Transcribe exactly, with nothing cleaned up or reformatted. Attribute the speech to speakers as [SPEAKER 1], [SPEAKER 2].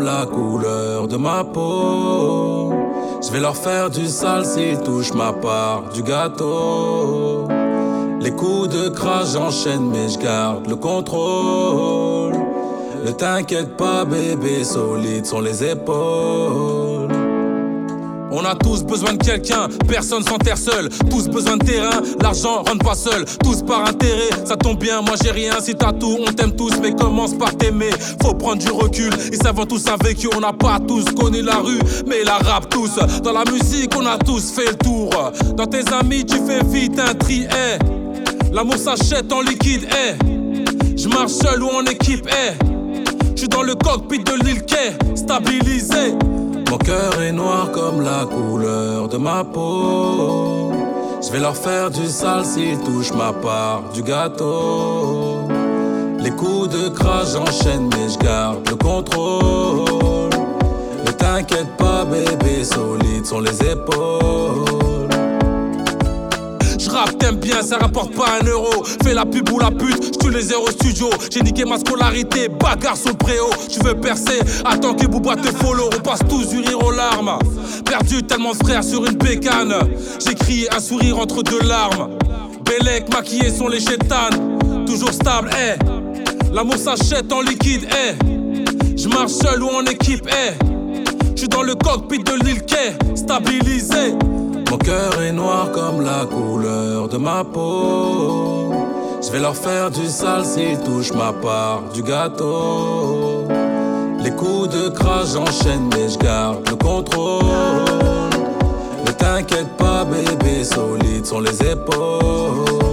[SPEAKER 1] la couleur de ma peau. Je vais leur faire du sale s'ils touchent ma part du gâteau. Les coups de crash j'enchaîne mais je garde le contrôle. Ne t'inquiète pas bébé, solides sont les épaules. On a tous besoin de quelqu'un, personne s'enterre seul. Tous besoin de terrain, l'argent rentre pas seul. Tous par intérêt, ça tombe bien, moi j'ai rien. Si t'as tout, on t'aime tous, mais commence par t'aimer. Faut prendre du recul, ils savent tous un vécu. On n'a pas tous connu la rue, mais la rap tous. Dans la musique, on a tous fait le tour. Dans tes amis, tu fais vite un tri, eh. L'amour s'achète en liquide, eh. Je marche seul ou en équipe, eh. J'suis dans le cockpit de l'île Quai, stabilisé. Mon cœur est noir comme la couleur de ma peau. Je vais leur faire du sale s'ils touchent ma part du gâteau. Les coups de crash j'enchaîne mais je garde le contrôle. Ne t'inquiète pas bébé, solides sont les épaules. J'rappe, t'aimes bien, ça rapporte pas un euro. Fais la pub ou la pute, j'tue les zéros studio. J'ai niqué ma scolarité, bagarre sur le préau. Tu veux percer, attends que Booba te follow. On passe tous du rire aux larmes. Perdu tellement de frères sur une bécane. J'écris un sourire entre deux larmes. Bellec, maquillés sont les chétanes. Toujours stable, eh. L'amour s'achète en liquide, eh. J'marche seul ou en équipe, eh. J'suis dans le cockpit de l'île Quai, stabilisé. Mon cœur est noir comme la couleur de ma peau. Je vais leur faire du sale s'ils touchent ma part du gâteau. Les coups de crash j'enchaîne mais je garde le contrôle. Ne t'inquiète pas bébé, solides sont les épaules.